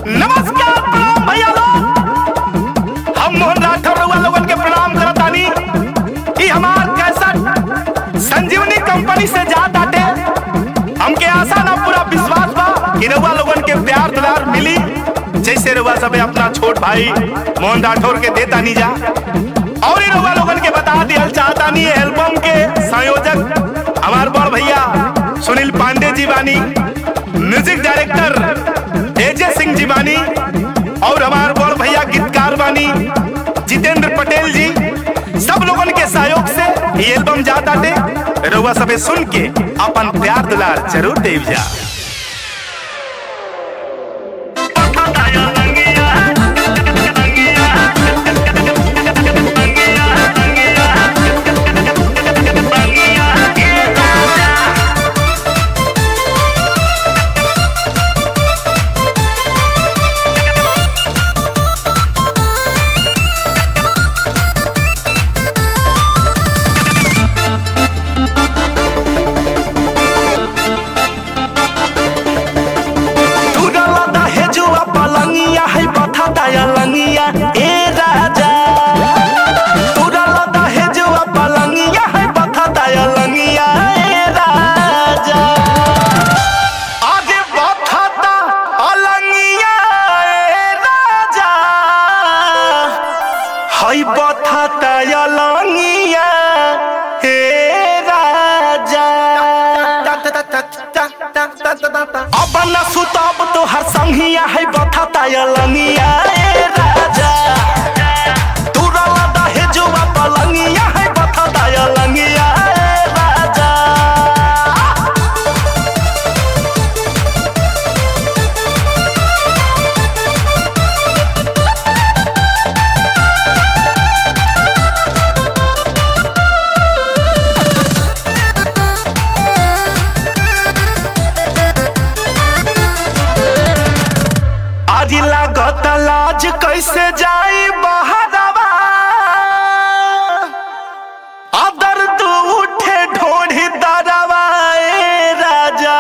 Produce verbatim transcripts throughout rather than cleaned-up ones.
नमस्कार प्रणाम भैया लोग, हम मोहन राठौर रउआ लोगन के प्रणाम करतानी। ई हमार कैसेट संजीवनी कंपनी से जात आटे। हमके आशा ना पूरा विश्वास बा कि रउआ लोगन के प्यार दुलार मिली, जैसे रउआ सबे अपना छोट भाई मोहन राठौर के देतानी जा। और ई रउआ लोगन के बता दियल चाहतानी, एल्बम के संयोजक हमार बड़ भैया सुनील पांडे जी बानी, म्यूजिक डायरेक्टर एजे सिंह जी बानी, और हमार बड़ भैया गीतकार बानी जितेंद्र पटेल जी। सब लोगन के सहयोग से ये एल्बम जाता थे। रउआ सबे सुन के अपन प्यार दुलार जरूर देव जा। अब न सुतब तो हर संगिया है बथता यलंगिया ए राजा, तू रला दहे जुआ पलंगिया है बथता यलंगिया ए राजा। लागत लाज कैसे जाई बहरवा, दर्द उठे ढोढ़ी दरवा ए राजा।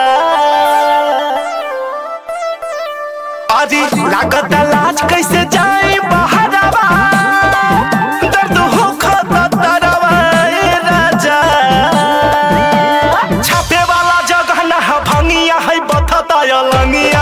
अजी लागत लाज कैसे जाई बहरवा, दर्द होखत दरवा ए राजा। छापे वाला जगह ना भंगिया है बथता यलंगिया।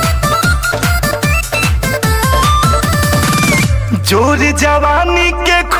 जोर जवानी के